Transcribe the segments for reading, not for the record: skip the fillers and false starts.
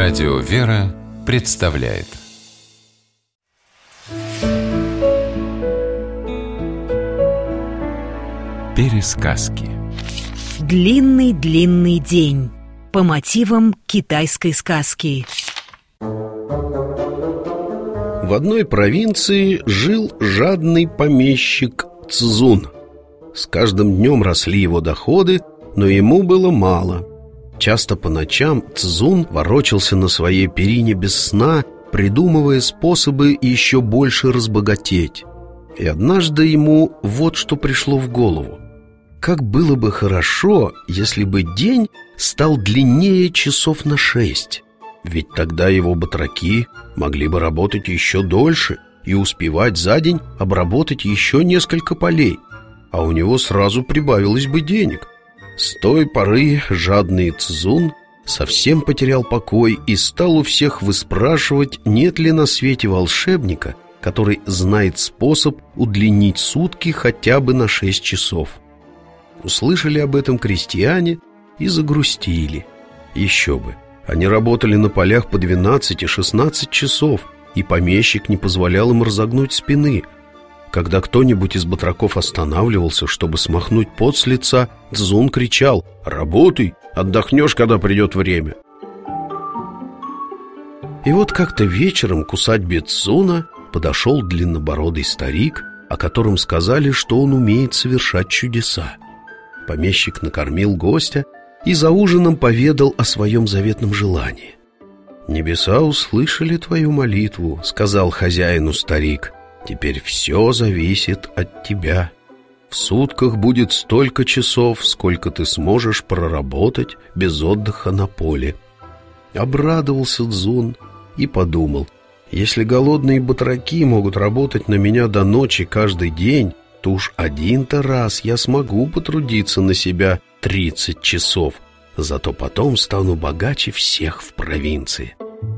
Радио «Вера» представляет Пересказки. Длинный-длинный день по мотивам китайской сказки. В одной провинции жил жадный помещик Цзун. С каждым днем росли его доходы, но ему было мало. Часто по ночам Цзун ворочался на своей перине без сна, придумывая способы еще больше разбогатеть. И однажды ему вот что пришло в голову. Как было бы хорошо, если бы день стал длиннее часов на 6. Ведь тогда его батраки могли бы работать еще дольше и успевать за день обработать еще несколько полей, а у него сразу прибавилось бы денег. С той поры жадный Цзун совсем потерял покой и стал у всех выспрашивать, нет ли на свете волшебника, который знает способ удлинить сутки хотя бы на 6 часов. Услышали об этом крестьяне и загрустили. Еще бы, они работали на полях по 12 и 16 часов, и помещик не позволял им разогнуть спины. Когда кто-нибудь из батраков останавливался, чтобы смахнуть пот с лица, Цзун кричал: «Работай, отдохнешь, когда придет время». И вот как-то вечером к усадьбе Цзуна подошел длиннобородый старик, о котором сказали, что он умеет совершать чудеса. Помещик накормил гостя и за ужином поведал о своем заветном желании. «Небеса услышали твою молитву», — сказал хозяину старик. «Теперь все зависит от тебя. В сутках будет столько часов, сколько ты сможешь проработать без отдыха на поле». Обрадовался Цзун и подумал: если голодные батраки могут работать на меня до ночи каждый день, то уж один-то раз я смогу потрудиться на себя 30 часов, зато потом стану богаче всех в провинции.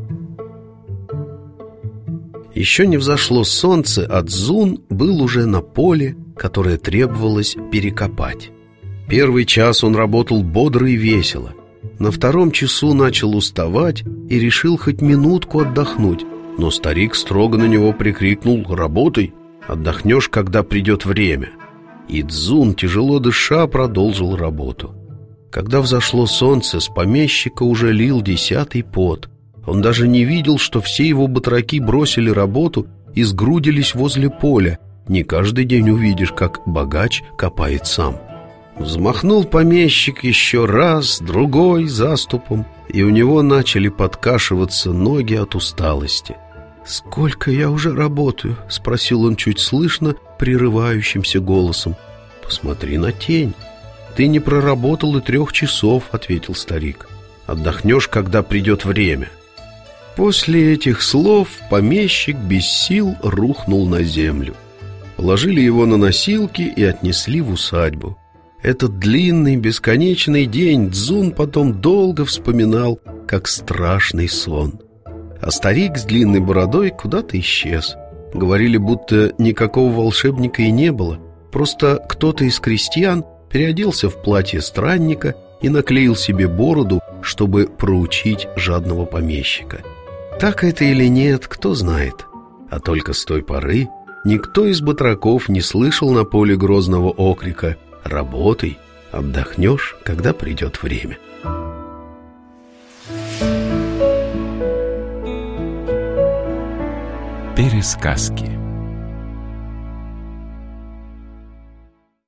Еще не взошло солнце, а Цзун был уже на поле, которое требовалось перекопать. Первый час он работал бодро и весело. На втором часу начал уставать и решил хоть минутку отдохнуть, но старик строго на него прикрикнул: «Работай, отдохнешь, когда придет время». И Цзун, тяжело дыша, продолжил работу. Когда взошло солнце, с помещика уже лил 10-й пот. Он даже не видел, что все его батраки бросили работу и сгрудились возле поля. Не каждый день увидишь, как богач копает сам. Взмахнул помещик еще раз, другой заступом, и у него начали подкашиваться ноги от усталости. «Сколько я уже работаю?» — спросил он чуть слышно, прерывающимся голосом. «Посмотри на тень. Ты не проработал и 3 часов», — ответил старик. «Отдохнешь, когда придет время». После этих слов помещик без сил рухнул на землю. Положили его на носилки и отнесли в усадьбу. Этот длинный, бесконечный день Цзун потом долго вспоминал, как страшный сон. А старик с длинной бородой куда-то исчез. Говорили, будто никакого волшебника и не было. Просто кто-то из крестьян переоделся в платье странника и наклеил себе бороду, чтобы проучить жадного помещика. Так это или нет, кто знает. А только с той поры никто из батраков не слышал на поле грозного окрика: «Работай, отдохнешь, когда придет время». Пересказки.